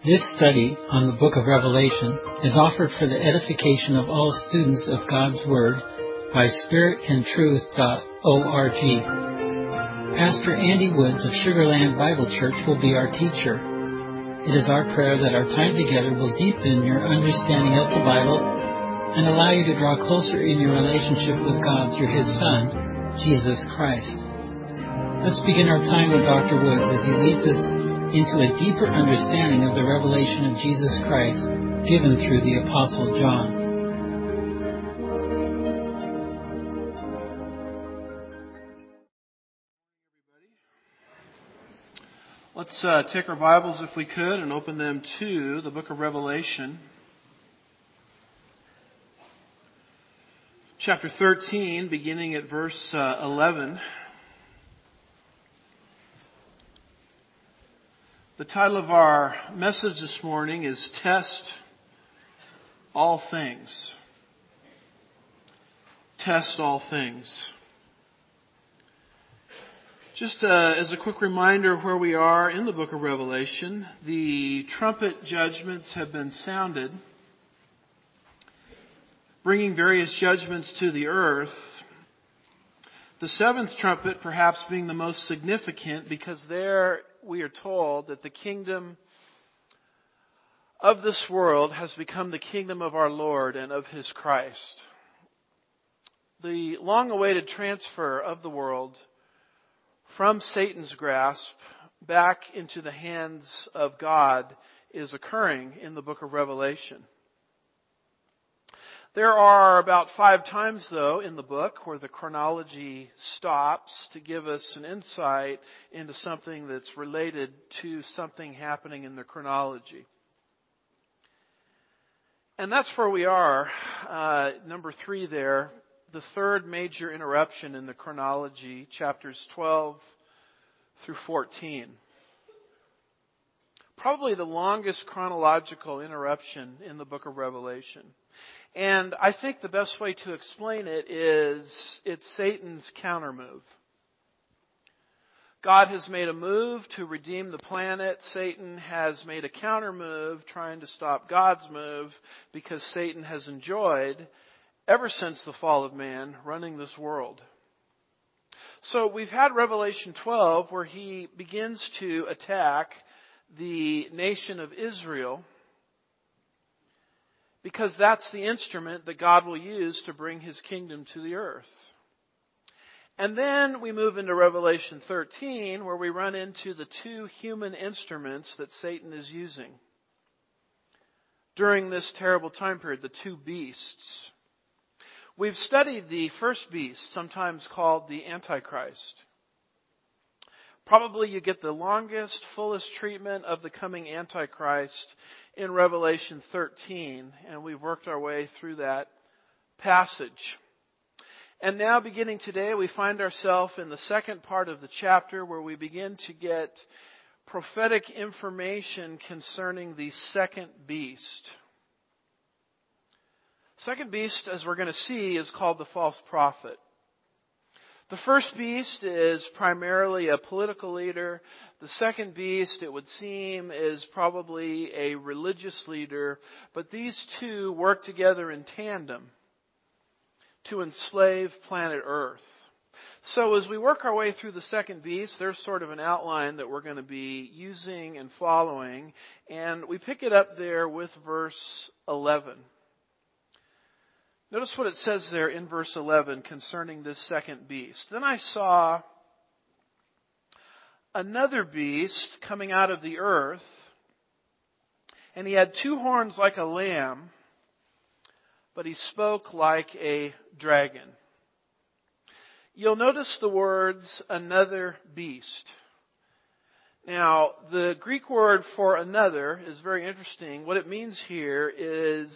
This study on the book of Revelation is offered for the edification of all students of God's Word by spiritandtruth.org. Pastor Andy Woods of Sugarland Bible Church will be our teacher. It is our prayer that our time together will deepen your understanding of the Bible and allow you to draw closer in your relationship with God through His Son, Jesus Christ. Let's begin our time with Dr. Woods as he leads us into a deeper understanding of the revelation of Jesus Christ given through the Apostle John. Let's take our Bibles, if we could, and open them to the book of Revelation. Chapter 13, beginning at verse 11. The title of our message this morning is Test All Things. Test all things. Just as a quick reminder of where we are in the book of Revelation, the trumpet judgments have been sounded, bringing various judgments to the earth. The seventh trumpet perhaps being the most significant, because there we are told that the kingdom of this world has become the kingdom of our Lord and of His Christ. The long-awaited transfer of the world from Satan's grasp back into the hands of God is occurring in the book of Revelation. There are about 5 times, though, in the book where the chronology stops to give us an insight into something that's related to something happening in the chronology. And that's where we are, number 3 there, the third major interruption in the chronology, chapters 12 through 14. Probably the longest chronological interruption in the book of Revelation. And I think the best way to explain it is it's Satan's countermove. God has made a move to redeem the planet. Satan has made a countermove trying to stop God's move, because Satan has enjoyed, ever since the fall of man, running this world. So we've had Revelation 12 where he begins to attack the nation of Israel, because that's the instrument that God will use to bring His kingdom to the earth. And then we move into Revelation 13, where we run into the 2 human instruments that Satan is using during this terrible time period, the 2 beasts. We've studied the first beast, sometimes called the Antichrist. Probably you get the longest, fullest treatment of the coming Antichrist in Revelation 13, and we've worked our way through that passage. And now, beginning today, we find ourselves in the second part of the chapter, where we begin to get prophetic information concerning the second beast. Second beast, as we're going to see, is called the false prophet. The first beast is primarily a political leader. The second beast, it would seem, is probably a religious leader. But these 2 work together in tandem to enslave planet Earth. So as we work our way through the second beast, there's sort of an outline that we're going to be using and following. And we pick it up there with verse 11. Notice what it says there in verse 11 concerning this second beast. Then I saw another beast coming out of the earth, and he had 2 horns like a lamb, but he spoke like a dragon. You'll notice the words, another beast. Now, the Greek word for another is very interesting. What it means here is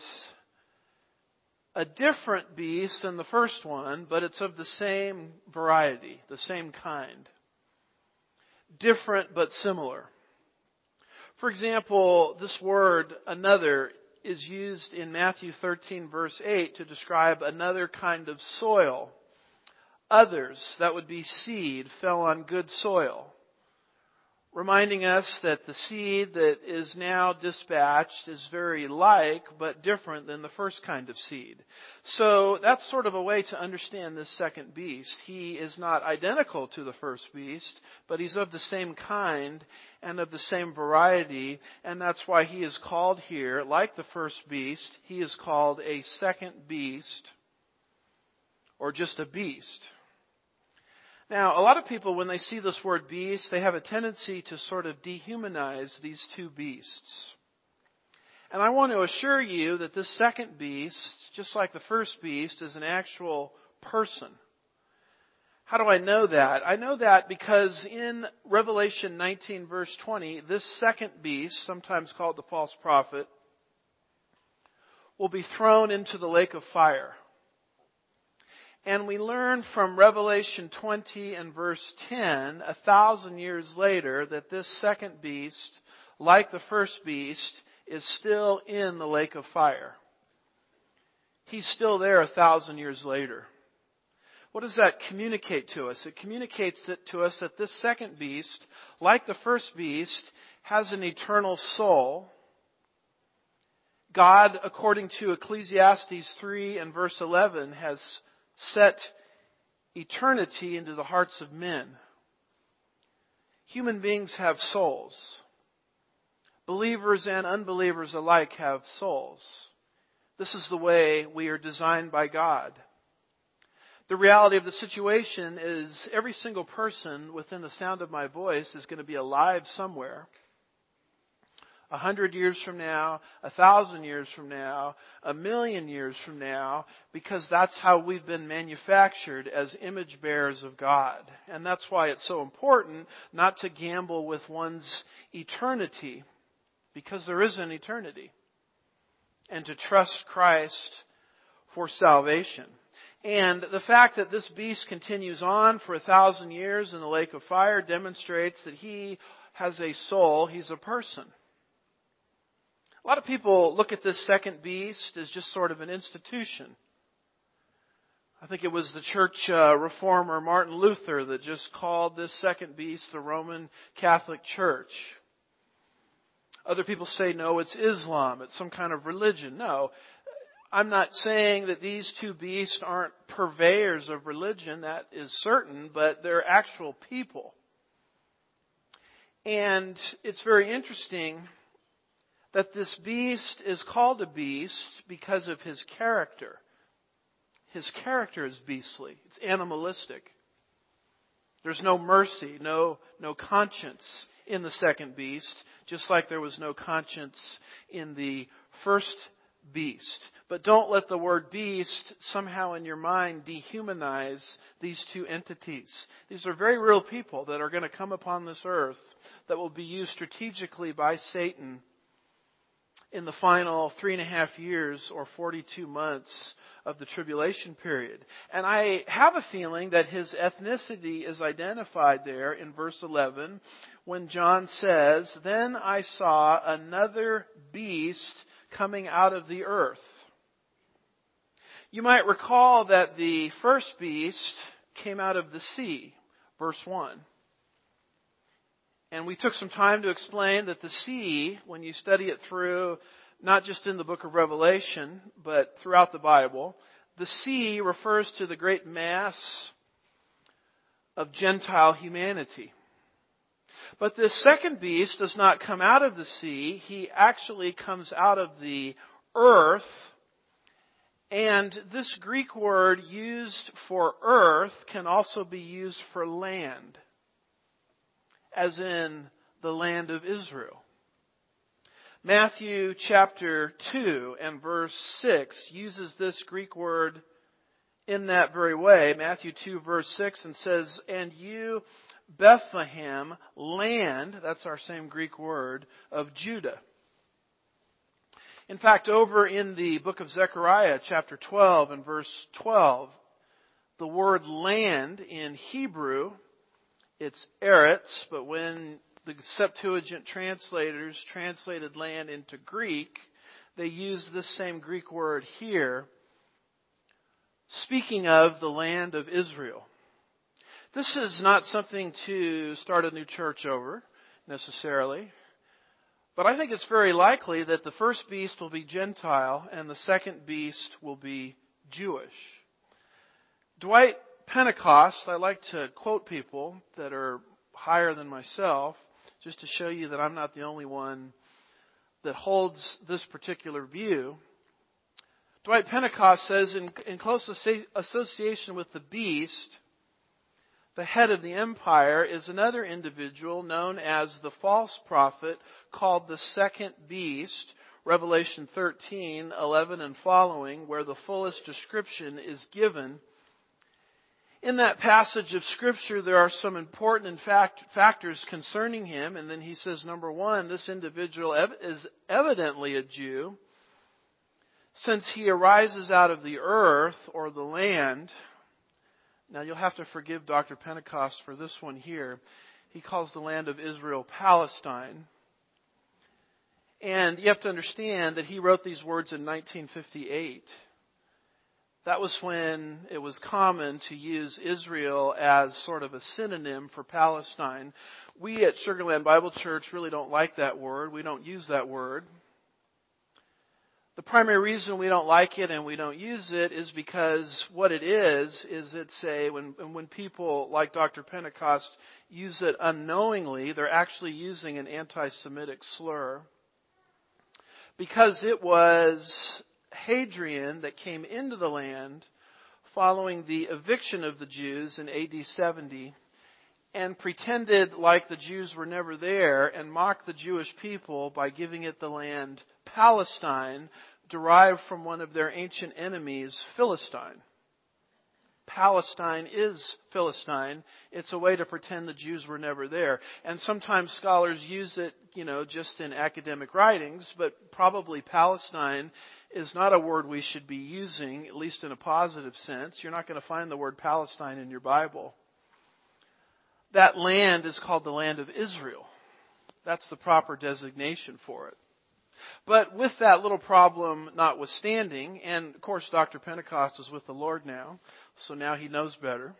a different beast than the first one, but it's of the same variety, the same kind. Different but similar. For example, this word, another, is used in Matthew 13 verse 8 to describe another kind of soil. Others, that would be seed, fell on good soil. reminding us that the seed that is now dispatched is very like but different than the first kind of seed. So that's sort of a way to understand this second beast. He is not identical to the first beast, but he's of the same kind and of the same variety, and that's why he is called here, like the first beast, he is called a second beast, or just a beast. Now, a lot of people, when they see this word beast, they have a tendency to sort of dehumanize these two beasts. And I want to assure you that this second beast, just like the first beast, is an actual person. How do I know that? I know that because in Revelation 19, verse 20, this second beast, sometimes called the false prophet, will be thrown into the lake of fire. And we learn from Revelation 20 and verse 10, 1,000 years later, that this second beast, like the first beast, is still in the lake of fire. He's still there 1,000 years later. What does that communicate to us? It communicates to us that this second beast, like the first beast, has an eternal soul. God, according to Ecclesiastes 3 and verse 11, has set eternity into the hearts of men. Human beings have souls. Believers and unbelievers alike have souls. This is the way we are designed by God. The reality of the situation is every single person within the sound of my voice is going to be alive somewhere. 100 years from now, 1,000 years from now, 1,000,000 years from now, because that's how we've been manufactured as image bearers of God. And that's why it's so important not to gamble with one's eternity, because there is an eternity, and to trust Christ for salvation. And the fact that this beast continues on for 1,000 years in the lake of fire demonstrates that he has a soul, he's a person. A lot of people look at this second beast as just sort of an institution. I think it was the church reformer Martin Luther that just called this second beast the Roman Catholic Church. Other people say, no, it's Islam. It's some kind of religion. No, I'm not saying that these two beasts aren't purveyors of religion. That is certain, but they're actual people. And it's very interesting that this beast is called a beast because of his character. His character is beastly. It's animalistic. There's no mercy, no conscience in the second beast, just like there was no conscience in the first beast. But don't let the word beast somehow in your mind dehumanize these two entities. These are very real people that are going to come upon this earth that will be used strategically by Satan in the final 3.5 years or 42 months of the tribulation period. And I have a feeling that his ethnicity is identified there in verse 11 when John says, "Then I saw another beast coming out of the earth." You might recall that the first beast came out of the sea, verse 1. And we took some time to explain that the sea, when you study it through, not just in the book of Revelation, but throughout the Bible, the sea refers to the great mass of Gentile humanity. But this second beast does not come out of the sea. He actually comes out of the earth. And this Greek word used for earth can also be used for land, as in the land of Israel. Matthew chapter 2 and verse 6 uses this Greek word in that very way. Matthew 2 verse 6 and says, "And you, Bethlehem, land," that's our same Greek word, "of Judah." In fact, over in the book of Zechariah chapter 12 and verse 12, the word land in Hebrew, it's eretz, but when the Septuagint translators translated land into Greek, they used this same Greek word here, speaking of the land of Israel. This is not something to start a new church over. necessarily. But I think it's very likely that the first beast will be Gentile and the second beast will be Jewish. Dwight Pentecost, I like to quote people that are higher than myself, just to show you that I'm not the only one that holds this particular view. Dwight Pentecost says, in close association with the beast, the head of the empire is another individual known as the false prophet, called the second beast, Revelation 13:11 and following, where the fullest description is given. In that passage of Scripture, there are some important factors concerning him. And then he says, number one, this individual is evidently a Jew, since he arises out of the earth or the land. Now, you'll have to forgive Dr. Pentecost for this one here. He calls the land of Israel Palestine. And you have to understand that he wrote these words in 1958. That was when it was common to use Israel as sort of a synonym for Palestine. We at Sugarland Bible Church really don't like that word. We don't use that word. The primary reason we don't like it and we don't use it is because what it is it's when people like Dr. Pentecost use it unknowingly, they're actually using an anti-Semitic slur. Because it was Hadrian that came into the land following the eviction of the Jews in AD 70 and pretended like the Jews were never there and mocked the Jewish people by giving it the land Palestine, derived from one of their ancient enemies, Philistine. Palestine is Philistine. It's a way to pretend the Jews were never there. And sometimes scholars use it, just in academic writings, but probably Palestine is not a word we should be using, at least in a positive sense. You're not going to find the word Palestine in your Bible. That land is called the land of Israel. That's the proper designation for it. But with that little problem notwithstanding, and of course Dr. Pentecost is with the Lord now, so now he knows better.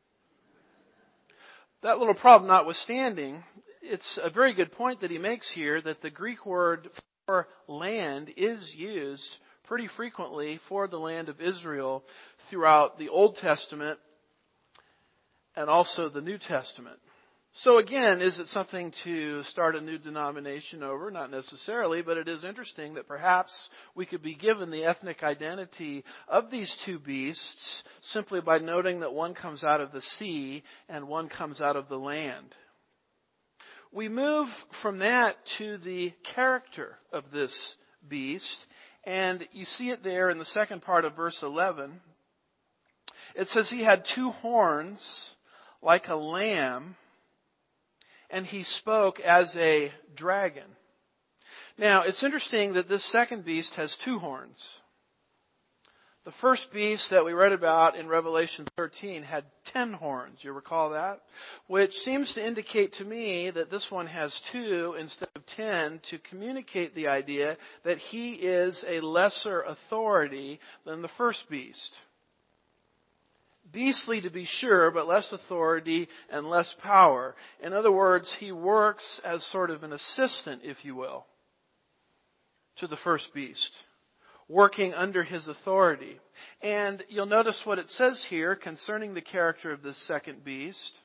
That little problem notwithstanding, it's a very good point that he makes here that the Greek word for land is used pretty frequently for the land of Israel throughout the Old Testament and also the New Testament. So again, is it something to start a new denomination over? Not necessarily, but it is interesting that perhaps we could be given the ethnic identity of these two beasts simply by noting that one comes out of the sea and one comes out of the land. We move from that to the character of this beast, and you see it there in the second part of verse 11. It says he had two horns like a lamb, and he spoke as a dragon. Now, it's interesting that this second beast has two horns. The first beast that we read about in Revelation 13 had 10 horns. You recall that? Which seems to indicate to me that this one has 2 instead of 10 to communicate the idea that he is a lesser authority than the first beast. Beastly to be sure, but less authority and less power. In other words, he works as sort of an assistant, if you will, to the first beast, working under his authority. And you'll notice what it says here concerning the character of this second beast.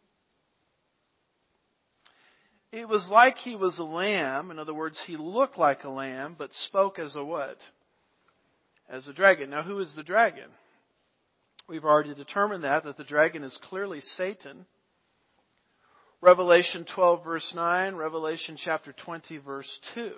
It was like he was a lamb. In other words, he looked like a lamb, but spoke as a what? As a dragon. Now, who is the dragon? We've already determined that the dragon is clearly Satan. Revelation 12 verse 9, Revelation chapter 20 verse 2.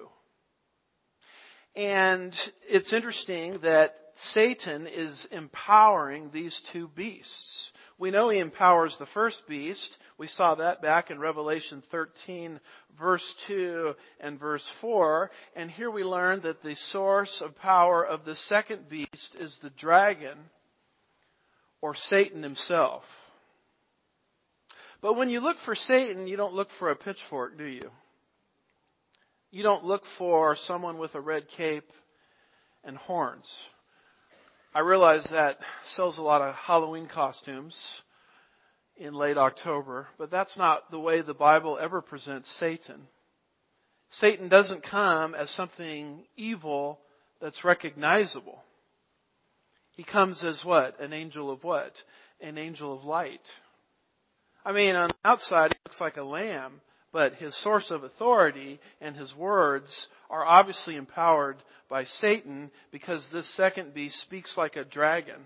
And it's interesting that Satan is empowering these two beasts. We know he empowers the first beast. We saw that back in Revelation 13 verse 2 and verse 4. And here we learn that the source of power of the second beast is the dragon, or Satan himself. But when you look for Satan, you don't look for a pitchfork, do you? You don't look for someone with a red cape and horns. I realize that sells a lot of Halloween costumes in late October, but that's not the way the Bible ever presents Satan. Satan doesn't come as something evil that's recognizable. He comes as what? An angel of what? An angel of light. I mean, on the outside, he looks like a lamb, but his source of authority and his words are obviously empowered by Satan, because this second beast speaks like a dragon.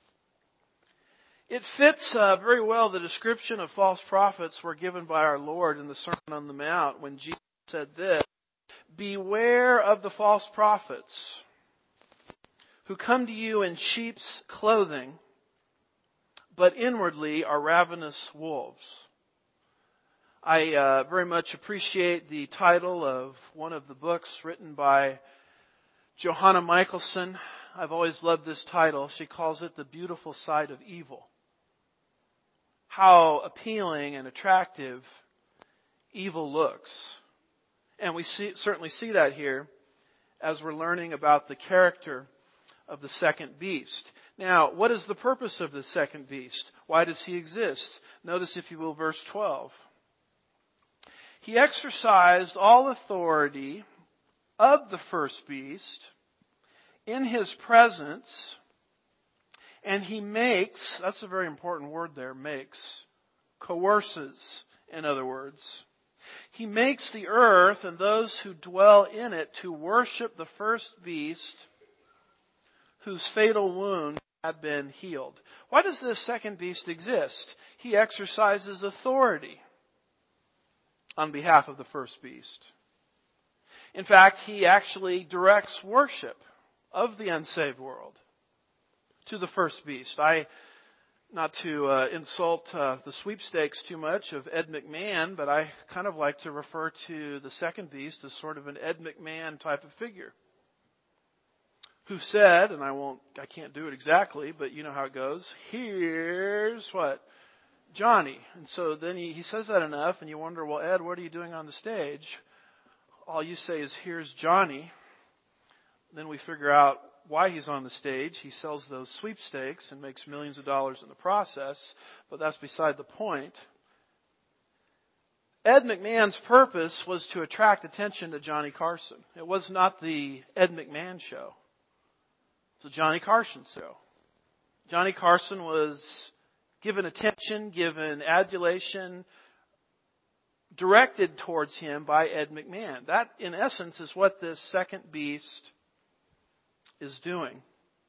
It fits very well the description of false prophets were given by our Lord in the Sermon on the Mount when Jesus said this: "Beware of the false prophets who come to you in sheep's clothing, but inwardly are ravenous wolves." I very much appreciate the title of one of the books written by Johanna Michelson. I've always loved this title. She calls it The Beautiful Side of Evil. How appealing and attractive evil looks. And we certainly see that here as we're learning about the character of the second beast. Now, what is the purpose of the second beast? Why does he exist? Notice, if you will, verse 12. He exercised all authority of the first beast in his presence, and he makes, that's a very important word there, makes, coerces, in other words. He makes the earth and those who dwell in it to worship the first beast whose fatal wound had been healed. Why does this second beast exist? He exercises authority on behalf of the first beast. In fact, he actually directs worship of the unsaved world to the first beast. Not to insult the sweepstakes too much of Ed McMahon, but I kind of like to refer to the second beast as sort of an Ed McMahon type of figure, who said, and I can't do it exactly, but you know how it goes, "Here's what? Johnny." And so then he says that enough, and you wonder, well, Ed, what are you doing on the stage? All you say is, "Here's Johnny." Then we figure out why he's on the stage. He sells those sweepstakes and makes millions of dollars in the process, but that's beside the point. Ed McMahon's purpose was to attract attention to Johnny Carson. It was not the Ed McMahon show. It's the Johnny Carson show. Johnny Carson was given attention, given adulation, directed towards him by Ed McMahon. That, in essence, is what this second beast is doing.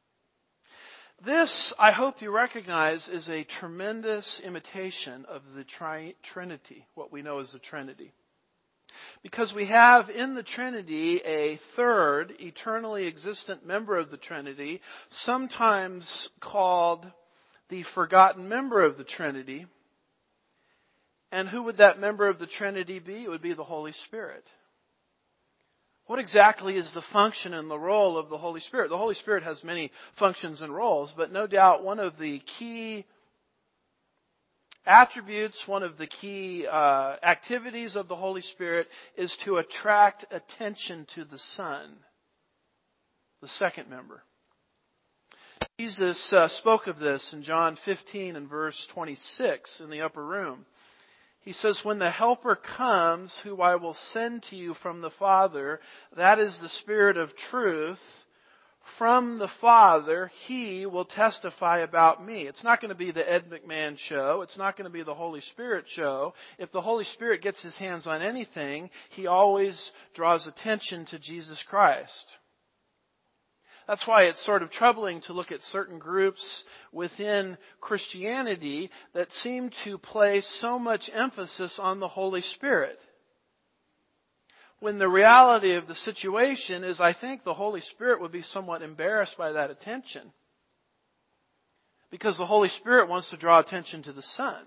This, I hope you recognize, is a tremendous imitation of the Trinity, what we know as the Trinity. Because we have in the Trinity a third, eternally existent member of the Trinity, sometimes called the forgotten member of the Trinity. And who would that member of the Trinity be? It would be the Holy Spirit. What exactly is the function and the role of the Holy Spirit? The Holy Spirit has many functions and roles, but no doubt one of the key attributes, one of the key activities of the Holy Spirit is to attract attention to the Son, the second member. Jesus spoke of this in John 15 and verse 26 in the upper room. He says, "When the Helper comes, who I will send to you from the Father, that is the Spirit of truth, from the Father, He will testify about me." It's not going to be the Ed McMahon show. It's not going to be the Holy Spirit show. If the Holy Spirit gets His hands on anything, He always draws attention to Jesus Christ. That's why it's sort of troubling to look at certain groups within Christianity that seem to place so much emphasis on the Holy Spirit, when the reality of the situation is, I think the Holy Spirit would be somewhat embarrassed by that attention, because the Holy Spirit wants to draw attention to the Son.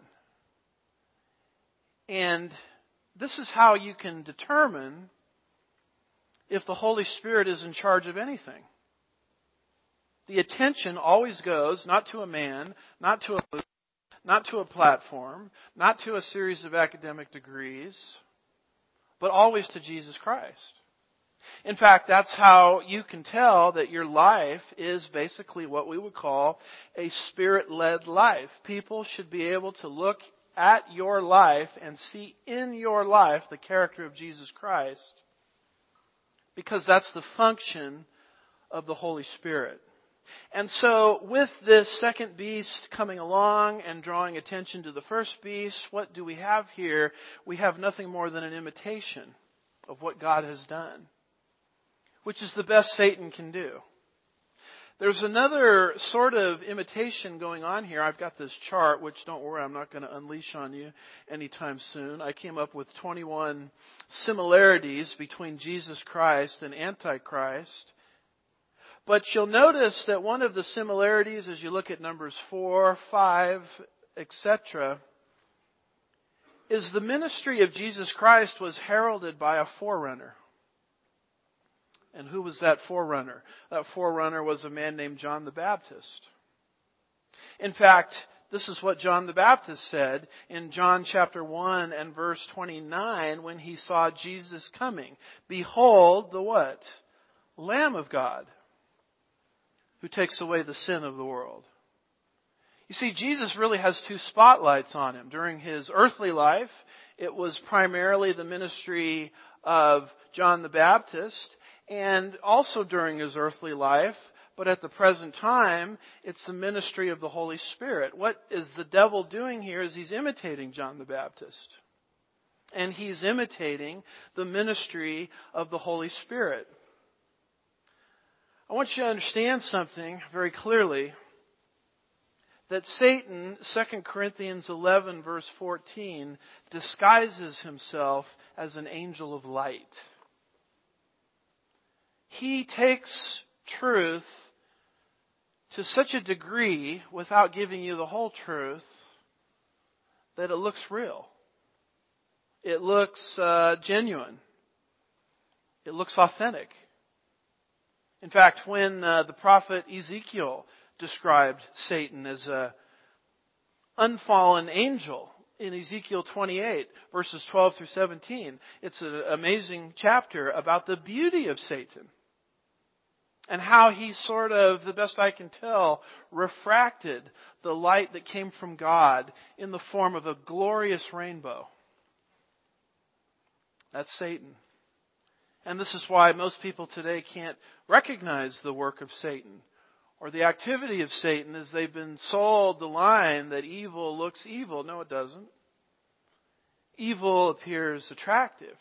And this is how you can determine if the Holy Spirit is in charge of anything. The attention always goes not to a man, not to a movement, not to a platform, not to a series of academic degrees, but always to Jesus Christ. In fact, that's how you can tell that your life is basically what we would call a Spirit-led life. People should be able to look at your life and see in your life the character of Jesus Christ, because that's the function of the Holy Spirit. And so with this second beast coming along and drawing attention to the first beast, what do we have here? We have nothing more than an imitation of what God has done, which is the best Satan can do. There's another sort of imitation going on here. I've got this chart, which don't worry, I'm not going to unleash on you anytime soon. I came up with 21 similarities between Jesus Christ and Antichrist. But you'll notice that one of the similarities, as you look at Numbers 4, 5, etc., is the ministry of Jesus Christ was heralded by a forerunner. And who was that forerunner? That forerunner was a man named John the Baptist. In fact, this is what John the Baptist said in John chapter 1 and verse 29 when he saw Jesus coming. Behold, the what? Lamb of God, who takes away the sin of the world. You see, Jesus really has two spotlights on him. During his earthly life, it was primarily the ministry of John the Baptist, and also during his earthly life, but at the present time, it's the ministry of the Holy Spirit. What is the devil doing here is he's imitating John the Baptist. And he's imitating the ministry of the Holy Spirit. I want you to understand something very clearly, that Satan, 2 Corinthians 11 verse 14, disguises himself as an angel of light. He takes truth to such a degree without giving you the whole truth that it looks real. It looks genuine. It looks authentic. In fact, when the prophet Ezekiel described Satan as an unfallen angel in Ezekiel 28, verses 12 through 17, it's an amazing chapter about the beauty of Satan and how he sort of, the best I can tell, refracted the light that came from God in the form of a glorious rainbow. That's Satan. And this is why most people today can't recognize the work of Satan or the activity of Satan, as they've been sold the line that evil looks evil. No, it doesn't. Evil appears attractive.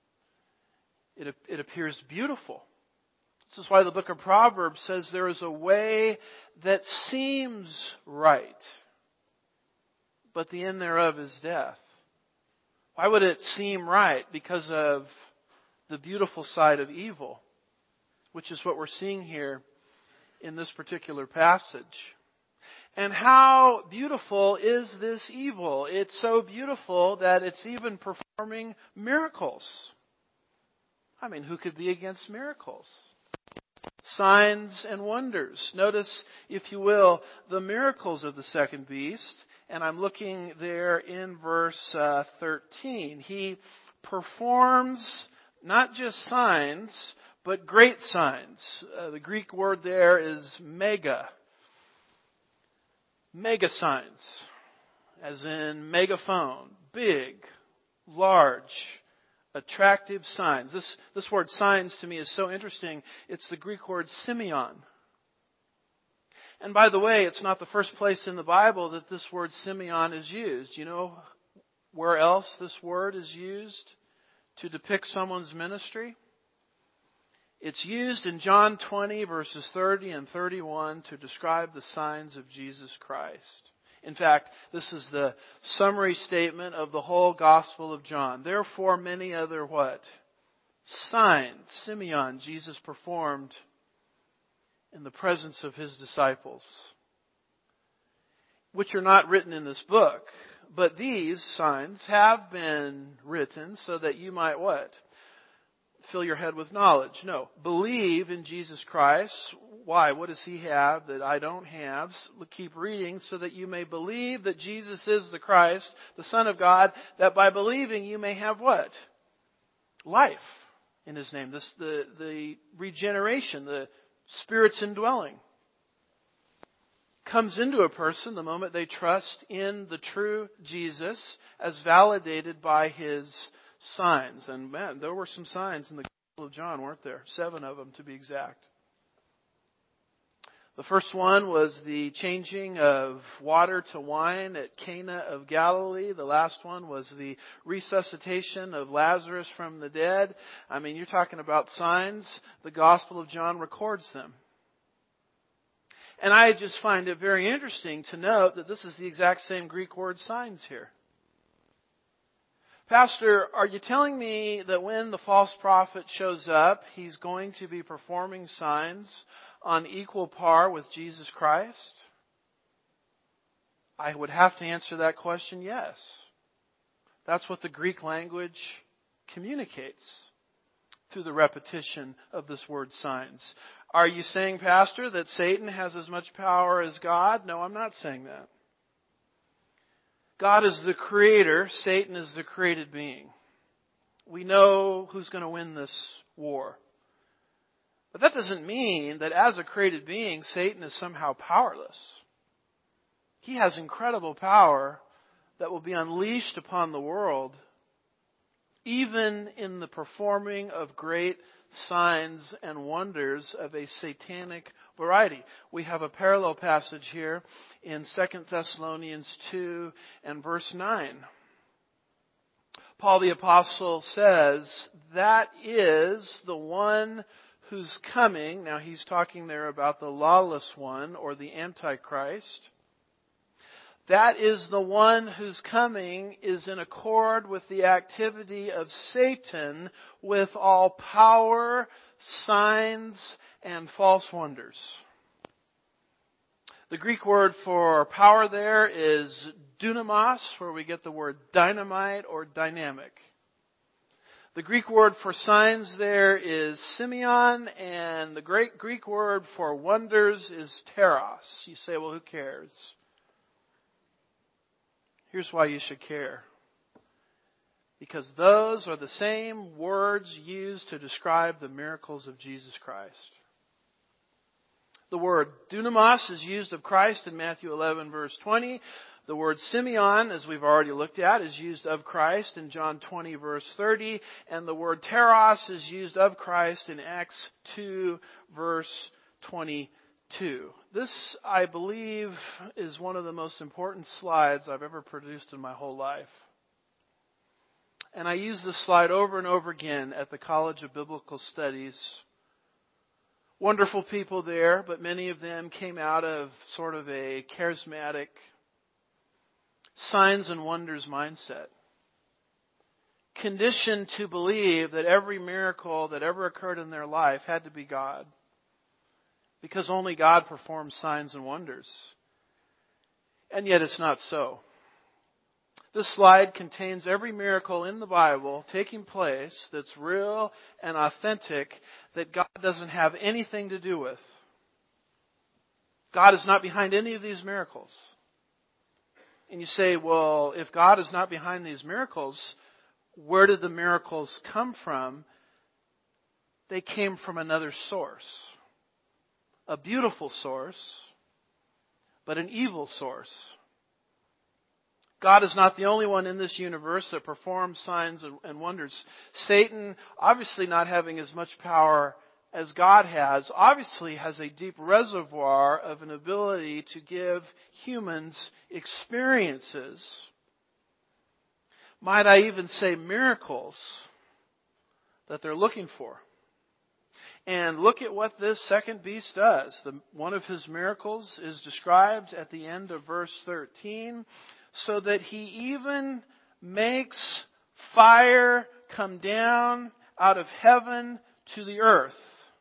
It appears beautiful. This is why the book of Proverbs says there is a way that seems right, but the end thereof is death. Why would it seem right? Because of the beautiful side of evil, which is what we're seeing here in this particular passage. And how beautiful is this evil? It's so beautiful that it's even performing miracles. I mean, who could be against miracles? Signs and wonders. Notice, if you will, the miracles of the second beast. And I'm looking there in verse 13. He performs not just signs, but great signs. The Greek word there is mega. Mega signs. As in megaphone. Big, large, attractive signs. This word signs to me is so interesting. It's the Greek word semeion. And by the way, it's not the first place in the Bible that this word semeion is used. You know where else this word is used to depict someone's ministry? It's used in John 20 verses 30 and 31 to describe the signs of Jesus Christ. In fact, this is the summary statement of the whole Gospel of John. Therefore, many other what? Signs, semeion, Jesus performed in the presence of His disciples, which are not written in this book. But these signs have been written so that you might what? Fill your head with knowledge. No. Believe in Jesus Christ. Why? What does He have that I don't have? Keep reading so that you may believe that Jesus is the Christ, the Son of God, that by believing you may have what? Life. in His name. The regeneration, the Spirit's indwelling, comes into a person the moment they trust in the true Jesus as validated by His signs. And man, there were some signs in the Gospel of John, weren't there? 7 of them to be exact. The first one was the changing of water to wine at Cana of Galilee. The last one was the resuscitation of Lazarus from the dead. I mean, you're talking about signs. The Gospel of John records them. And I just find it very interesting to note that this is the exact same Greek word signs here. Pastor, are you telling me that when the false prophet shows up, he's going to be performing signs on equal par with Jesus Christ? I would have to answer that question, yes. That's what the Greek language communicates through the repetition of this word signs. Are you saying, Pastor, that Satan has as much power as God? No, I'm not saying that. God is the creator. Satan is the created being. We know who's going to win this war. But that doesn't mean that as a created being, Satan is somehow powerless. He has incredible power that will be unleashed upon the world, even in the performing of great signs and wonders of a satanic variety. We have a parallel passage here in 2 Thessalonians 2 and verse 9. Paul the Apostle says, that is the one who's coming. Now he's talking there about the lawless one or the Antichrist. That is the one whose coming is in accord with the activity of Satan with all power, signs, and false wonders. The Greek word for power there is dunamos, where we get the word dynamite or dynamic. The Greek word for signs there is simeon, and the Greek word for wonders is teros. You say, well, who cares? Here's why you should care. Because those are the same words used to describe the miracles of Jesus Christ. The word dunamos is used of Christ in Matthew 11, verse 20. The word simeon, as we've already looked at, is used of Christ in John 20, verse 30. And the word teros is used of Christ in Acts 2, verse 22. This, I believe, is one of the most important slides I've ever produced in my whole life. And I use this slide over and over again at the College of Biblical Studies. Wonderful people there, but many of them came out of sort of a charismatic signs and wonders mindset. Conditioned to believe that every miracle that ever occurred in their life had to be God. Because only God performs signs and wonders. And yet it's not so. This slide contains every miracle in the Bible taking place that's real and authentic that God doesn't have anything to do with. God is not behind any of these miracles. And you say, well, if God is not behind these miracles, where did the miracles come from? They came from another source. A beautiful source, but an evil source. God is not the only one in this universe that performs signs and wonders. Satan, obviously not having as much power as God has, obviously has a deep reservoir of an ability to give humans experiences. Might I even say miracles that they're looking for. And look at what this second beast does. One of his miracles is described at the end of verse 13, so that he even makes fire come down out of heaven to the earth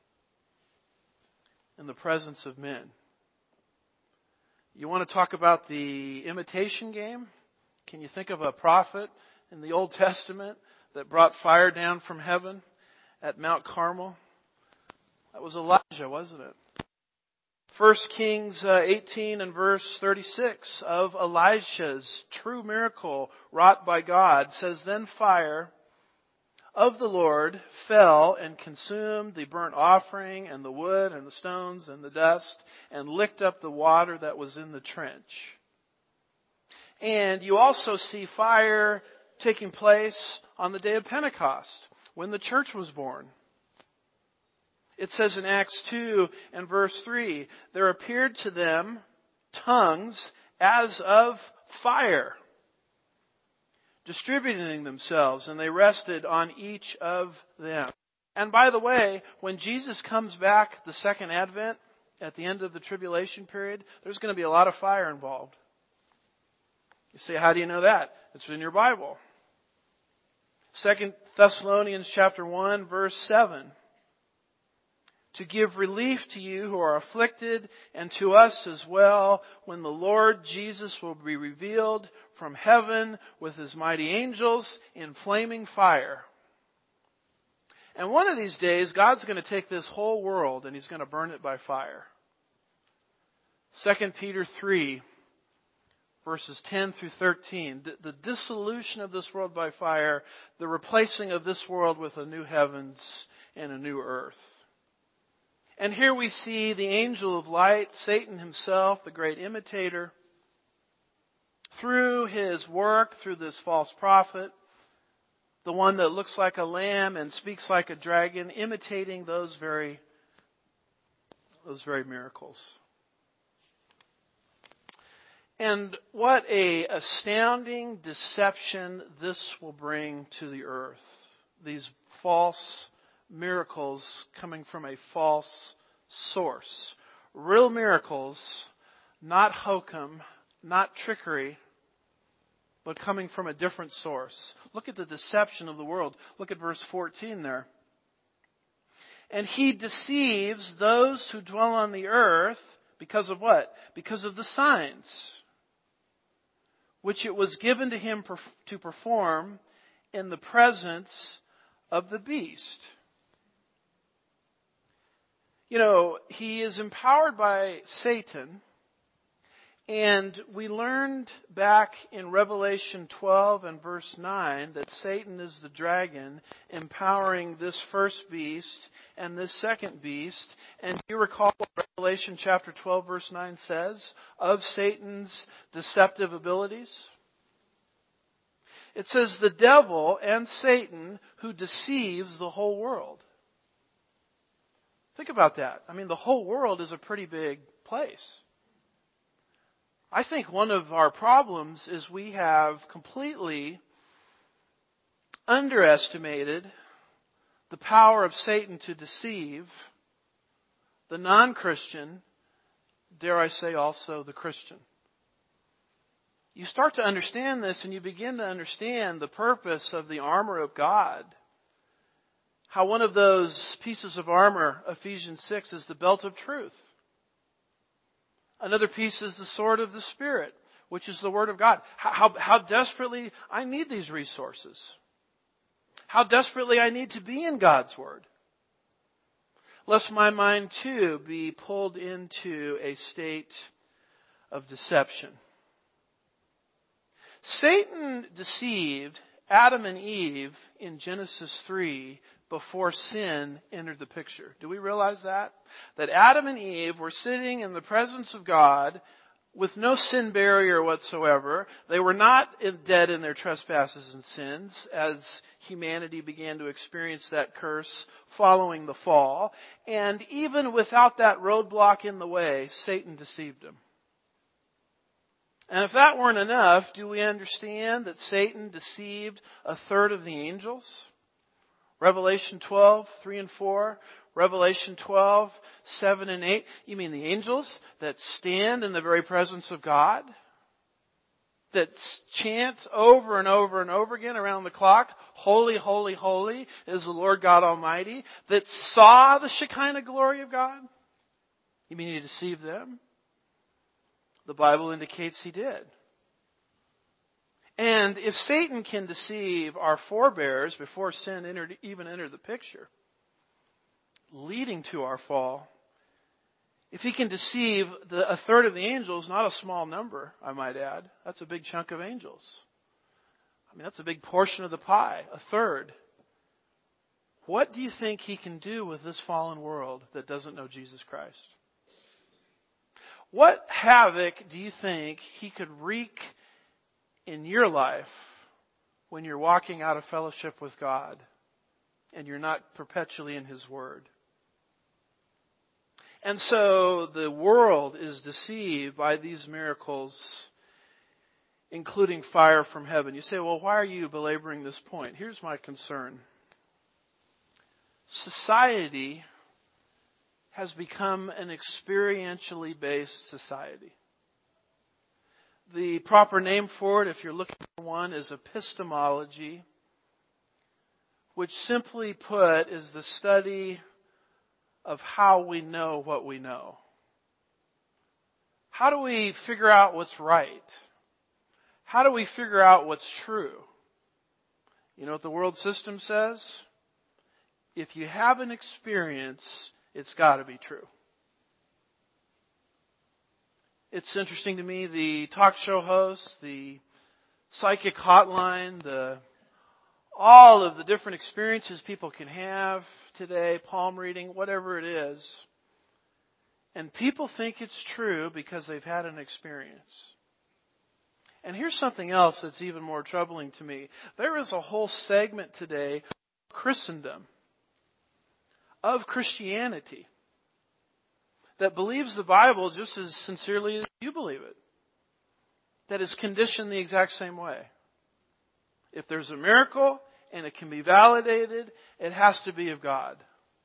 in the presence of men. You want to talk about the imitation game? Can you think of a prophet in the Old Testament that brought fire down from heaven at Mount Carmel? That was Elijah, wasn't it? 1 Kings 18 and verse 36 of Elisha's true miracle wrought by God says, then fire, of the Lord fell and consumed the burnt offering and the wood and the stones and the dust and licked up the water that was in the trench. And you also see fire taking place on the day of Pentecost, when the church was born. It says in Acts 2 and verse 3, there appeared to them tongues as of fire, distributing themselves, and they rested on each of them. And by the way, when Jesus comes back, the second advent, at the end of the tribulation period, there's going to be a lot of fire involved. You say, how do you know that? It's in your Bible. 2 Thessalonians chapter 1, verse 7. To give relief to you who are afflicted, and to us as well, when the Lord Jesus will be revealed from heaven with His mighty angels in flaming fire. And one of these days, God's going to take this whole world and He's going to burn it by fire. 2 Peter 3, verses 10 through 13. The dissolution of this world by fire, the replacing of this world with a new heavens and a new earth. And here we see the angel of light, Satan himself, the great imitator, through his work, through this false prophet, the one that looks like a lamb and speaks like a dragon, imitating those very miracles. And what an astounding deception this will bring to the earth. These false miracles coming from a false source. Real miracles, not hokum, not trickery, but coming from a different source. Look at the deception of the world. Look at verse 14 there. And he deceives those who dwell on the earth because of what? Because of the signs which it was given to him to perform in the presence of the beast. You know, he is empowered by Satan, and we learned back in Revelation 12 and verse 9 that Satan is the dragon empowering this first beast and this second beast. And you recall what Revelation chapter 12 verse 9 says of Satan's deceptive abilities? It says the devil and Satan who deceives the whole world. Think about that. I mean, the whole world is a pretty big place. I think one of our problems is we have completely underestimated the power of Satan to deceive the non-Christian, dare I say also the Christian. You start to understand this and you begin to understand the purpose of the armor of God. How one of those pieces of armor, Ephesians 6, is the belt of truth. Another piece is the sword of the Spirit, which is the Word of God. How desperately I need these resources. How desperately I need to be in God's Word. Lest my mind too be pulled into a state of deception. Satan deceived Adam and Eve in Genesis 3 before sin entered the picture. Do we realize that? That Adam and Eve were sitting in the presence of God with no sin barrier whatsoever. They were not dead in their trespasses and sins as humanity began to experience that curse following the fall. And even without that roadblock in the way, Satan deceived them. And if that weren't enough, do we understand that Satan deceived a third of the angels? Revelation 12, 3 and 4. Revelation 12, 7 and 8. You mean the angels that stand in the very presence of God? That chant over and over and over again around the clock, holy, holy, holy is the Lord God Almighty. That saw the Shekinah glory of God? You mean he deceived them? The Bible indicates he did. And if Satan can deceive our forebears before sin even entered the picture, leading to our fall, if he can deceive a third of the angels, not a small number, I might add, that's a big chunk of angels. I mean, that's a big portion of the pie, a third. What do you think He can do with this fallen world that doesn't know Jesus Christ? What havoc do you think He could wreak in your life when you're walking out of fellowship with God and you're not perpetually in His Word? And so the world is deceived by these miracles, including fire from heaven. You say, well, why are you belaboring this point? Here's my concern. Society has become an experientially based society. The proper name for it, if you're looking for one, is epistemology, which simply put is the study of how we know what we know. How do we figure out what's right? How do we figure out what's true? You know what the world system says? If you have an experience, it's got to be true. It's interesting to me, the talk show hosts, the psychic hotline, all of the different experiences people can have today, palm reading, whatever it is. And people think it's true because they've had an experience. And here's something else that's even more troubling to me. There is a whole segment today of Christendom, of Christianity, that believes the Bible just as sincerely as you believe it. That is conditioned the exact same way. If there's a miracle and it can be validated, it has to be of God.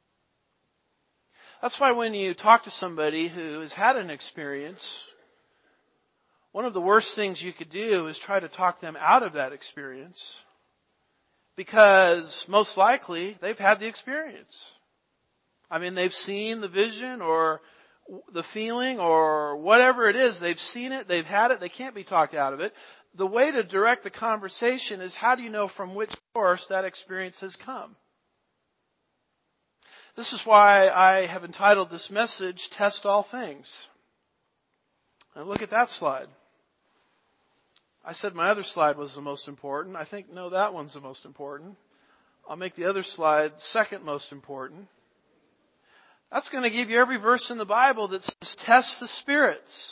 That's why when you talk to somebody who has had an experience, one of the worst things you could do is try to talk them out of that experience, because most likely they've had the experience. I mean, they've seen the vision or the feeling or whatever it is. They've seen it, they've had it, they can't be talked out of it. The way to direct the conversation is, how do you know from which source that experience has come? This is why I have entitled this message, Test All Things. And look at that slide. I said my other slide was the most important. I think, no, that one's the most important. I'll make the other slide second most important. That's going to give you every verse in the Bible that says, test the spirits.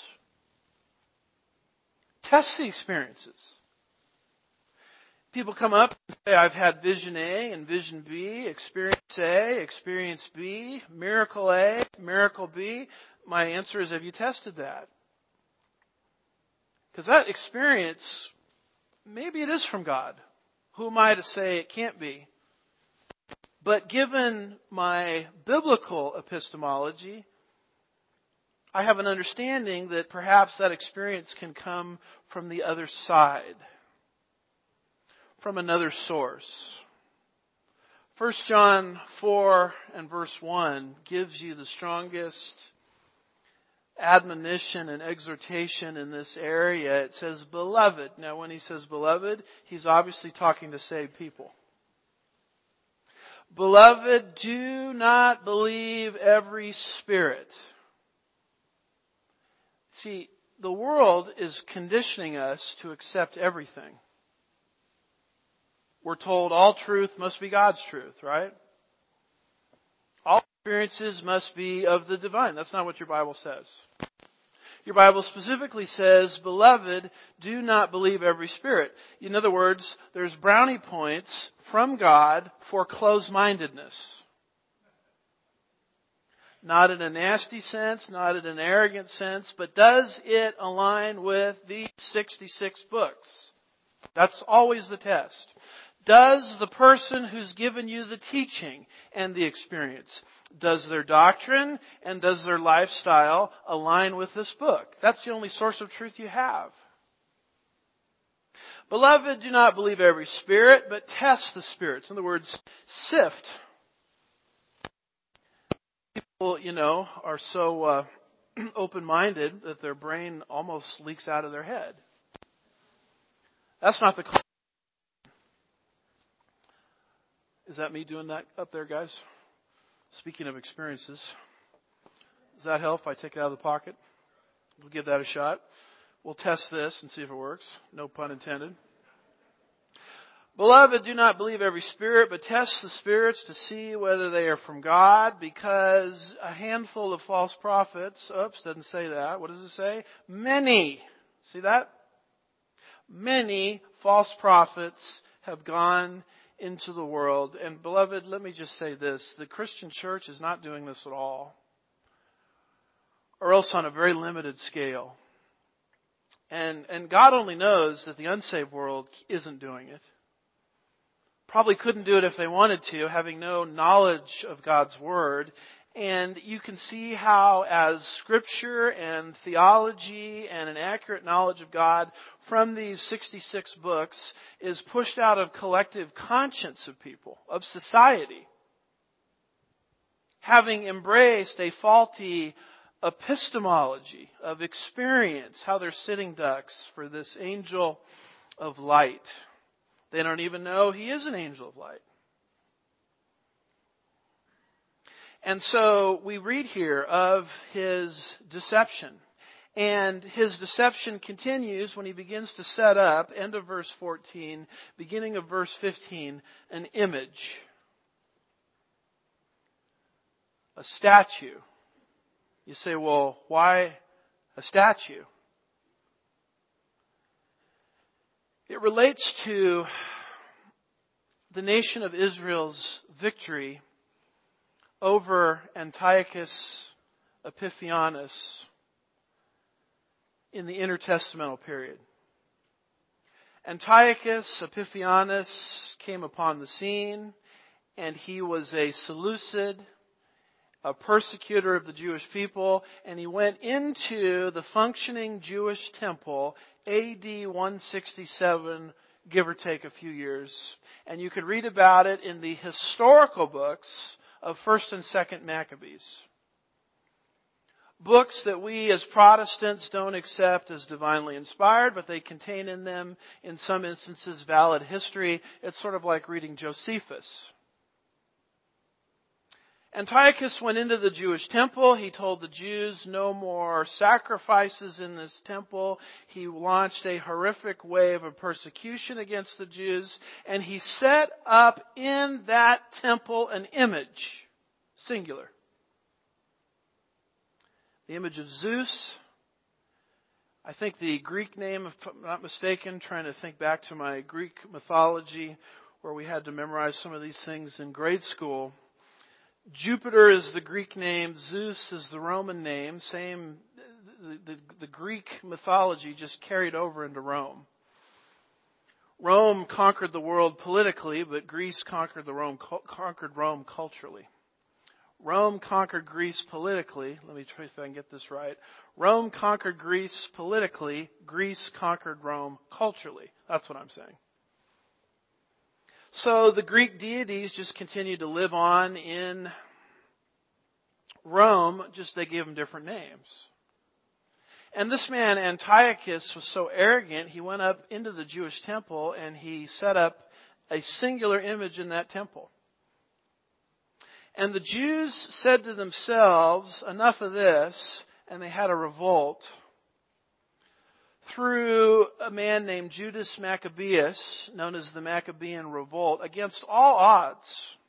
Test the experiences. People come up and say, I've had vision A and vision B, experience A, experience B, miracle A, miracle B. My answer is, have you tested that? Because that experience, maybe it is from God. Who am I to say it can't be? But given my biblical epistemology, I have an understanding that perhaps that experience can come from the other side, from another source. 1 John 4 and verse 1 gives you the strongest admonition and exhortation in this area. It says, beloved. Now, when he says beloved, he's obviously talking to saved people. Beloved, do not believe every spirit. See, the world is conditioning us to accept everything. We're told all truth must be God's truth, right? All experiences must be of the divine. That's not what your Bible says. Your Bible specifically says, beloved, do not believe every spirit. In other words, there's brownie points from God for closed-mindedness. Not in a nasty sense, not in an arrogant sense, but does it align with these 66 books? That's always the test. Does the person who's given you the teaching and the experience, does their doctrine and does their lifestyle align with this book? That's the only source of truth you have. Beloved, do not believe every spirit, but test the spirits. In other words, sift. People, are so open-minded that their brain almost leaks out of their head. That's not the call. Is that me doing that up there, guys? Speaking of experiences, does that help if I take it out of the pocket? We'll give that a shot. We'll test this and see if it works. No pun intended. Beloved, do not believe every spirit, but test the spirits to see whether they are from God, because a handful of false prophets, doesn't say that. What does it say? Many. See that? Many false prophets have gone into the world. And beloved, let me just say this. The Christian church is not doing this at all. Or else on a very limited scale. And God only knows that the unsaved world isn't doing it. Probably couldn't do it if they wanted to, having no knowledge of God's Word. And you can see how as Scripture and theology and an accurate knowledge of God from these 66 books is pushed out of collective conscience of people, of society, having embraced a faulty epistemology of experience, how they're sitting ducks for this angel of light. They don't even know he is an angel of light. And so we read here of his deception. And his deception continues when he begins to set up, end of verse 14, beginning of verse 15, an image. A statue. You say, well, why a statue? It relates to the nation of Israel's victory over Antiochus Epiphanes in the intertestamental period. Antiochus Epiphanes came upon the scene, and he was a Seleucid, a persecutor of the Jewish people, and he went into the functioning Jewish temple AD 167, give or take a few years. And you could read about it in the historical books of 1st and 2nd Maccabees. Books that we as Protestants don't accept as divinely inspired, but they contain in them, in some instances, valid history. It's sort of like reading Josephus. Antiochus went into the Jewish temple. He told the Jews no more sacrifices in this temple. He launched a horrific wave of persecution against the Jews. And he set up in that temple an image, singular. The image of Zeus. I think the Greek name, if I'm not mistaken, trying to think back to my Greek mythology where we had to memorize some of these things in grade school. Jupiter is the Greek name. Zeus is the Roman name. The Greek mythology just carried over into Rome. Rome conquered the world politically, but Greece conquered Rome culturally. Rome conquered Greece politically. Let me try if I can get this right. Rome conquered Greece politically. Greece conquered Rome culturally. That's what I'm saying. So the Greek deities just continued to live on in Rome, just they gave them different names. And this man, Antiochus, was so arrogant, he went up into the Jewish temple and he set up a singular image in that temple. And the Jews said to themselves, enough of this, and they had a revolt. Through a man named Judas Maccabeus, known as the Maccabean Revolt, against all odds,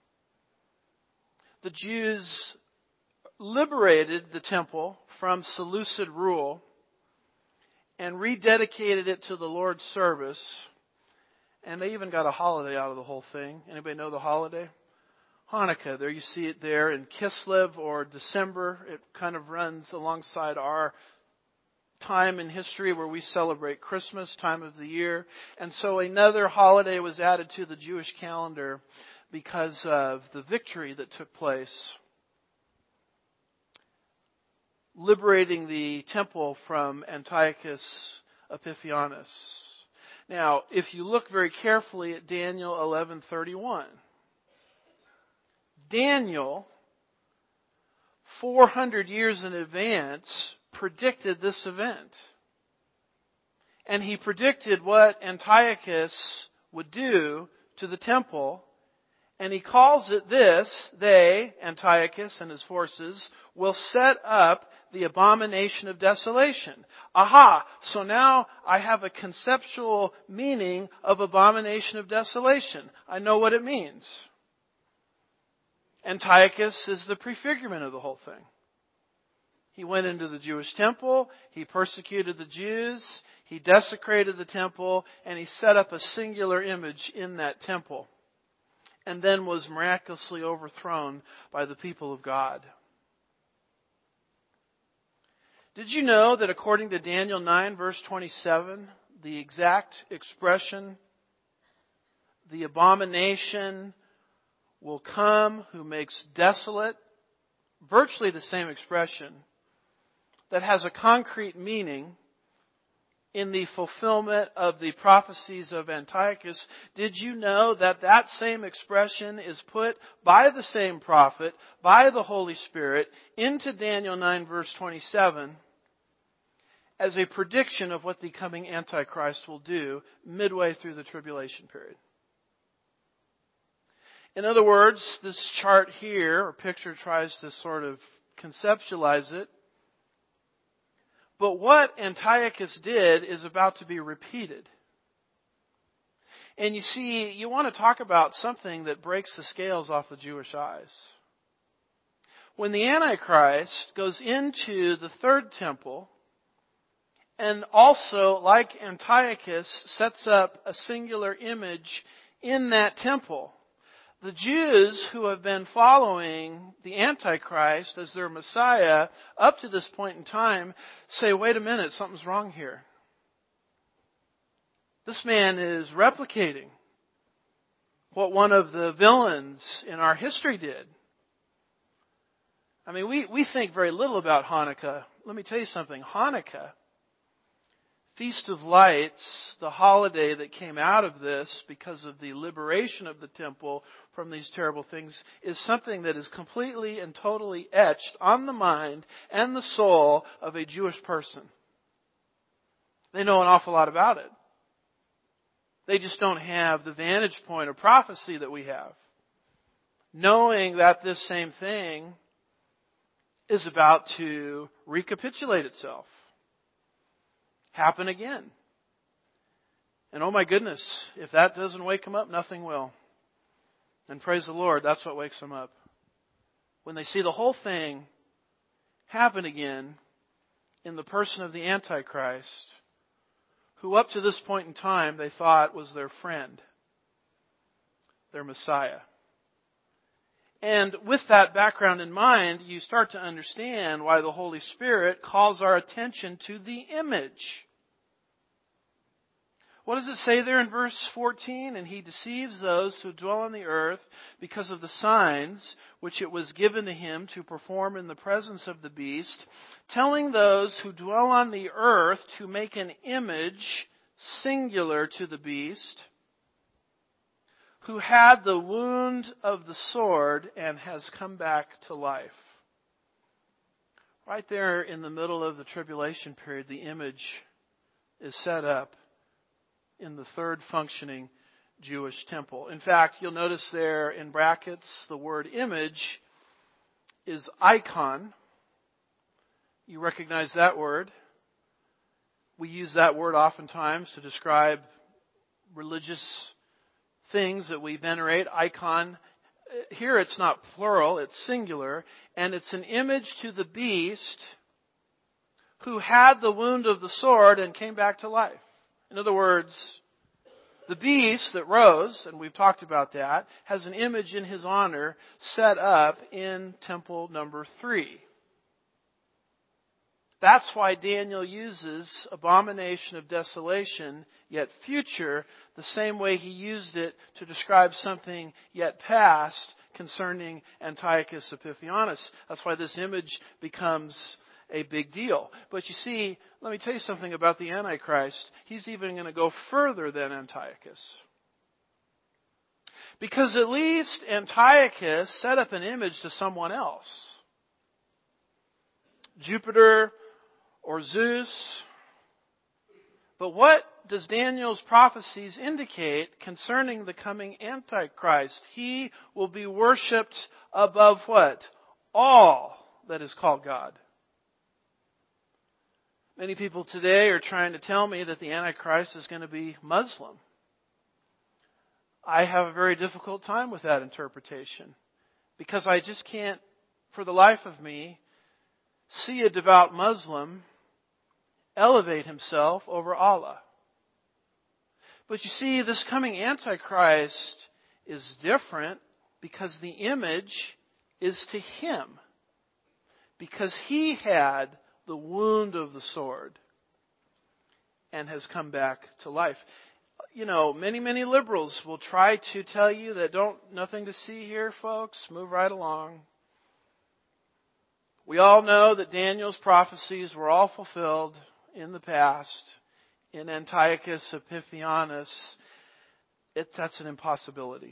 the Jews liberated the temple from Seleucid rule and rededicated it to the Lord's service. And they even got a holiday out of the whole thing. Anybody know the holiday? Hanukkah. There you see it there in Kislev or December. It kind of runs alongside our time in history where we celebrate Christmas, time of the year. And so another holiday was added to the Jewish calendar because of the victory that took place, liberating the temple from Antiochus Epiphanes. Now, if you look very carefully at Daniel 11:31, Daniel, 400 years in advance, predicted this event. And he predicted what Antiochus would do to the temple. And he calls it this: they, Antiochus and his forces, will set up the abomination of desolation. Aha! So now I have a conceptual meaning of abomination of desolation. I know what it means. Antiochus is the prefigurement of the whole thing. He went into the Jewish temple, he persecuted the Jews, he desecrated the temple, and he set up a singular image in that temple, and then was miraculously overthrown by the people of God. Did you know that according to Daniel 9, verse 27, the exact expression, the abomination will come who makes desolate, virtually the same expression, that has a concrete meaning in the fulfillment of the prophecies of Antiochus? Did you know that that same expression is put by the same prophet, by the Holy Spirit, into Daniel 9, verse 27, as a prediction of what the coming Antichrist will do midway through the tribulation period? In other words, this chart here, or picture, tries to sort of conceptualize it. But what Antiochus did is about to be repeated. And you see, you want to talk about something that breaks the scales off the Jewish eyes. When the Antichrist goes into the third temple, and also, like Antiochus, sets up a singular image in that temple, the Jews who have been following the Antichrist as their Messiah up to this point in time say, wait a minute, something's wrong here. This man is replicating what one of the villains in our history did. I mean, we think very little about Hanukkah. Let me tell you something. Hanukkah, Feast of Lights, the holiday that came out of this because of the liberation of the temple from these terrible things, is something that is completely and totally etched on the mind and the soul of a Jewish person. They know an awful lot about it. They just don't have the vantage point of prophecy that we have, knowing that this same thing is about to recapitulate itself. Happen again. And oh my goodness, if that doesn't wake them up, nothing will. And praise the Lord, that's what wakes them up. When they see the whole thing happen again in the person of the Antichrist, who up to this point in time they thought was their friend, their Messiah. And with that background in mind, you start to understand why the Holy Spirit calls our attention to the image. What does it say there in verse 14? And he deceives those who dwell on the earth because of the signs which it was given to him to perform in the presence of the beast, telling those who dwell on the earth to make an image singular to the beast, who had the wound of the sword and has come back to life. Right there in the middle of the tribulation period, the image is set up in the third functioning Jewish temple. In fact, you'll notice there in brackets the word image is icon. You recognize that word. We use that word oftentimes to describe religious things that we venerate. Icon. Here it's not plural, it's singular. And it's an image to the beast who had the wound of the sword and came back to life. In other words, the beast that rose, and we've talked about that, has an image in his honor set up in temple number 3. That's why Daniel uses abomination of desolation, yet future, the same way he used it to describe something yet past concerning Antiochus Epiphanes. That's why this image becomes a big deal. But you see, let me tell you something about the Antichrist. He's even going to go further than Antiochus. Because at least Antiochus set up an image to someone else. Jupiter or Zeus. But what does Daniel's prophecies indicate concerning the coming Antichrist? He will be worshipped above what? All that is called God. Many people today are trying to tell me that the Antichrist is going to be Muslim. I have a very difficult time with that interpretation because I just can't, for the life of me, see a devout Muslim elevate himself over Allah. But you see, this coming Antichrist is different because the image is to him. Because he had the wound of the sword and has come back to life. You know, many liberals will try to tell you that nothing to see here, folks. Move right along. We all know that Daniel's prophecies were all fulfilled in the past in Antiochus Epiphanes. That's an impossibility.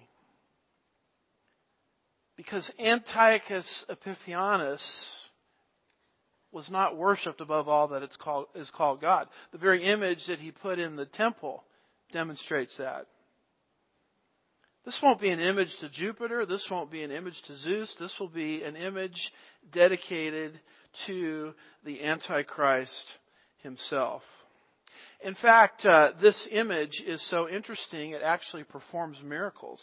Because Antiochus Epiphanes was not worshipped above all that is called God. The very image that he put in the temple demonstrates that. This won't be an image to Jupiter. This won't be an image to Zeus. This will be an image dedicated to the Antichrist himself. In fact, this image is so interesting, it actually performs miracles.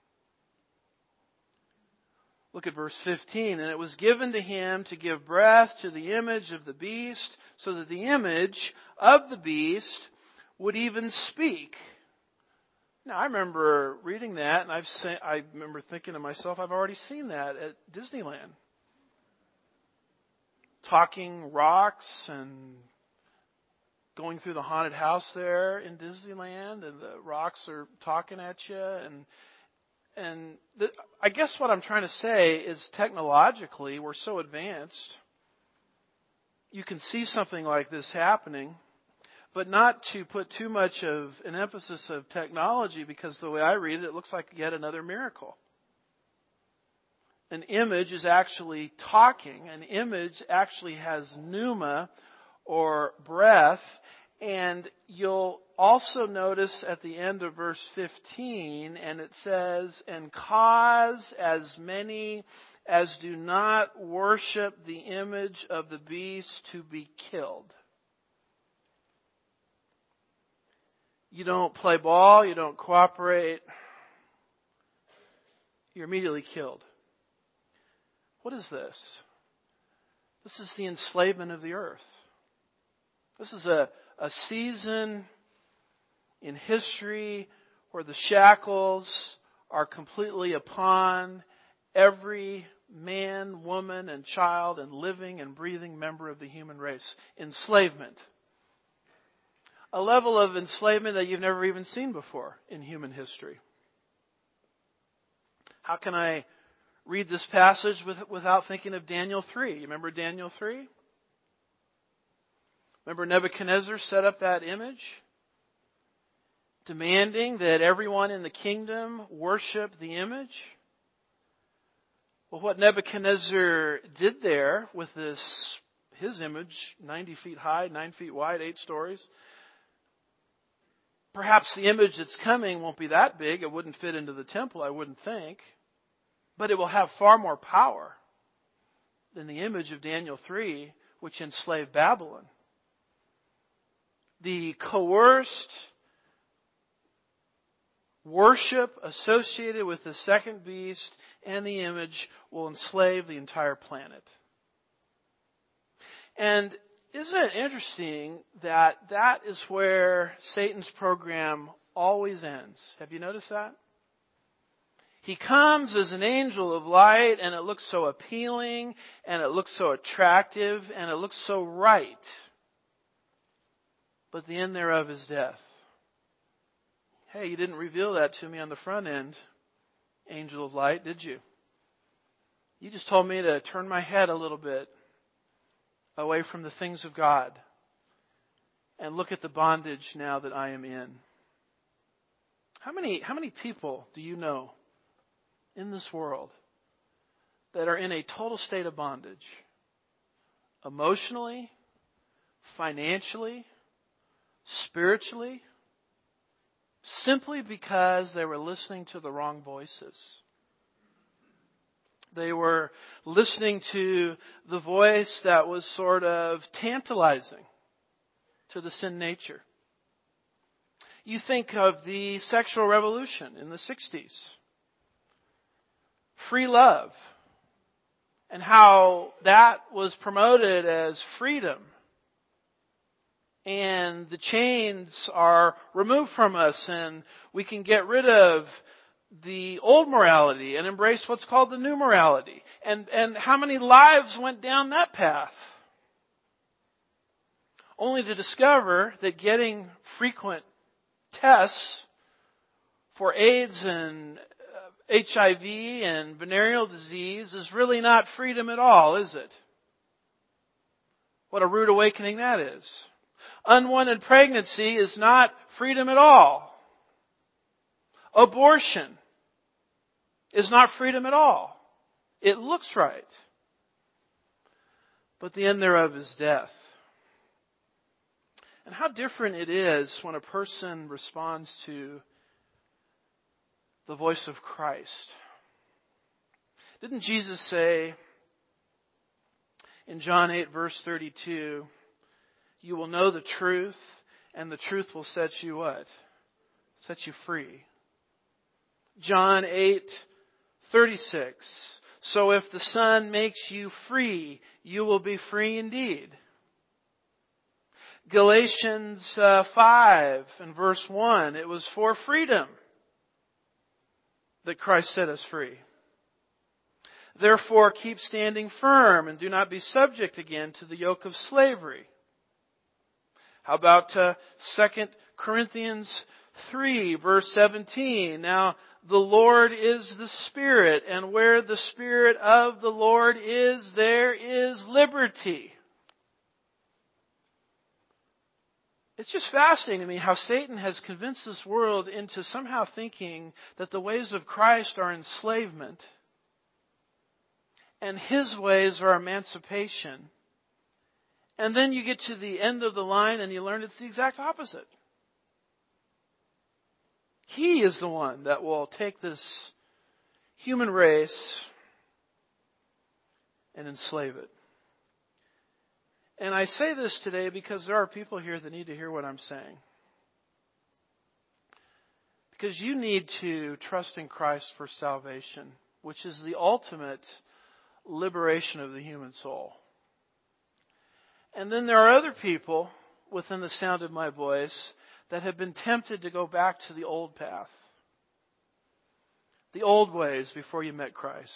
Look at verse 15. And it was given to him to give breath to the image of the beast, so that the image of the beast would even speak. Now, I remember reading that, and I remember thinking to myself, I've already seen that at Disneyland. Talking rocks and going through the haunted house there in Disneyland, and the rocks are talking at you, I guess what I'm trying to say is technologically we're so advanced. You can see something like this happening, but not to put too much of an emphasis of technology, because the way I read it, it looks like yet another miracle. An image is actually talking. An image actually has pneuma or breath. And you'll also notice at the end of verse 15, and it says, and cause as many as do not worship the image of the beast to be killed. You don't play ball, you don't cooperate, you're immediately killed. What is this? This is the enslavement of the earth. This is a season in history where the shackles are completely upon every man, woman, and child and living and breathing member of the human race. Enslavement. A level of enslavement that you've never even seen before in human history. How can I read this passage without thinking of Daniel 3? You remember Daniel 3? Remember Nebuchadnezzar set up that image, demanding that everyone in the kingdom worship the image? Well, what Nebuchadnezzar did there with his image, 90 feet high, 9 feet wide, 8 stories, perhaps the image that's coming won't be that big. It wouldn't fit into the temple, I wouldn't think. But it will have far more power than the image of Daniel 3, which enslaved Babylon. The coerced worship associated with the second beast and the image will enslave the entire planet. And isn't it interesting that is where Satan's program always ends? Have you noticed that? He comes as an angel of light, and it looks so appealing, and it looks so attractive, and it looks so right. But the end thereof is death. Hey, you didn't reveal that to me on the front end, angel of light, did you? You just told me to turn my head a little bit away from the things of God and look at the bondage now that I am in. How many people do you know in this world that are in a total state of bondage? Emotionally, financially, spiritually, simply because they were listening to the wrong voices. They were listening to the voice that was sort of tantalizing. to the sin nature. You think of the sexual revolution in the 60s. Free love. And how that was promoted as freedom. And the chains are removed from us and we can get rid of the old morality and embrace what's called the new morality. And how many lives went down that path? Only to discover that getting frequent tests for AIDS and HIV and venereal disease is really not freedom at all, is it? What a rude awakening that is. Unwanted pregnancy is not freedom at all. Abortion is not freedom at all. It looks right. But the end thereof is death. And how different it is when a person responds to the voice of Christ. Didn't Jesus say in John 8 verse 32, you will know the truth and the truth will set you what? Set you free. John 8:36. So if the Son makes you free, you will be free indeed. Galatians 5 and verse 1. It was for freedom that Christ set us free. Therefore keep standing firm and do not be subject again to the yoke of slavery. How about 2 Corinthians 3 verse 17. Now the Lord is the Spirit, and where the Spirit of the Lord is, there is liberty. It's just fascinating to me how Satan has convinced this world into somehow thinking that the ways of Christ are enslavement and His ways are emancipation. And then you get to the end of the line and you learn it's the exact opposite. He is the one that will take this human race and enslave it. And I say this today because there are people here that need to hear what I'm saying. Because you need to trust in Christ for salvation, which is the ultimate liberation of the human soul. And then there are other people within the sound of my voice that have been tempted to go back to the old path. The old ways before you met Christ.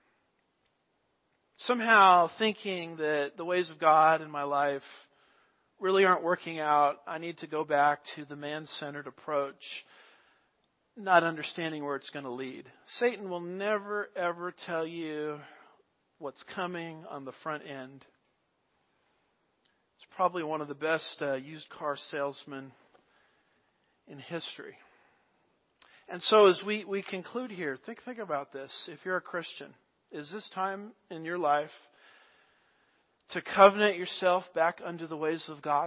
Somehow thinking that the ways of God in my life really aren't working out. I need to go back to the man-centered approach, not understanding where it's going to lead. Satan will never, ever tell you what's coming on the front end. It's probably one of the best used car salesmen in history. And so as we conclude here, think about this. If you're a Christian, is this time in your life to covenant yourself back under the ways of God?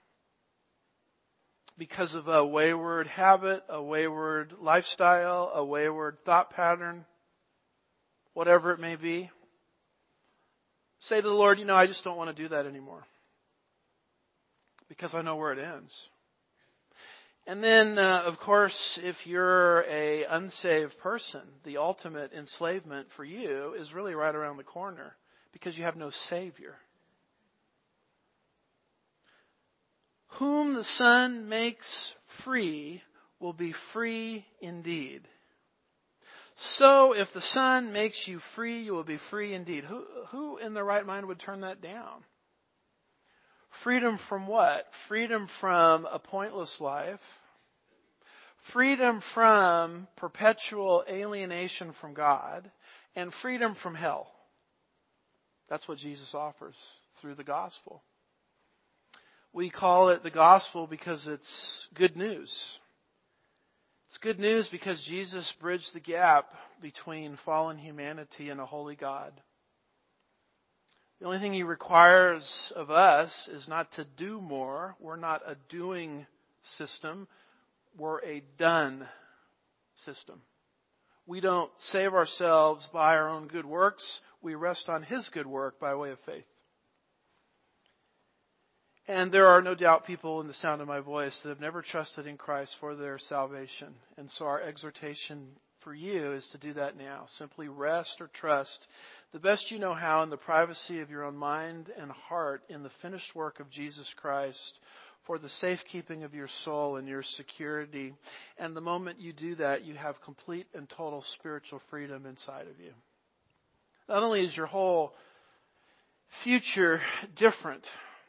Because of a wayward habit, a wayward lifestyle, a wayward thought pattern, whatever it may be. Say to the Lord, I just don't want to do that anymore. Because I know where it ends. And then, of course, if you're an unsaved person, the ultimate enslavement for you is really right around the corner because you have no Savior. Whom the Son makes free will be free indeed. So if the Son makes you free, you will be free indeed. Who in their right mind would turn that down? Freedom from what? Freedom from a pointless life. Freedom from perpetual alienation from God. And freedom from hell. That's what Jesus offers through the gospel. We call it the gospel because it's good news. It's good news because Jesus bridged the gap between fallen humanity and a holy God. The only thing He requires of us is not to do more. We're not a doing system. We're a done system. We don't save ourselves by our own good works. We rest on His good work by way of faith. And there are no doubt people in the sound of my voice that have never trusted in Christ for their salvation. And so our exhortation for you is to do that now. Simply rest or trust the best you know how in the privacy of your own mind and heart in the finished work of Jesus Christ for the safekeeping of your soul and your security. And the moment you do that, you have complete and total spiritual freedom inside of you. Not only is your whole future different,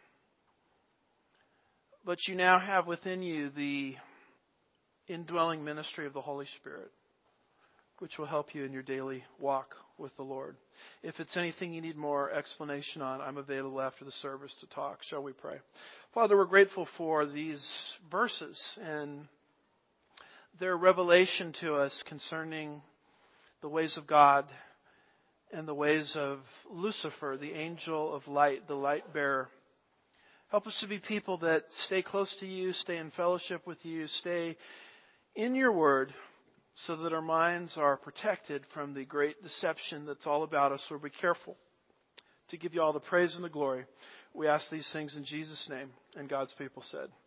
but you now have within you the indwelling ministry of the Holy Spirit, which will help you in your daily walk with the Lord. If it's anything you need more explanation on, I'm available after the service to talk. Shall we pray? Father, we're grateful for these verses and their revelation to us concerning the ways of God and the ways of Lucifer, the angel of light, the light bearer. Help us to be people that stay close to you, stay in fellowship with you, stay in your word, so that our minds are protected from the great deception that's all about us. So be careful to give you all the praise and the glory. We ask these things in Jesus' name. And God's people said,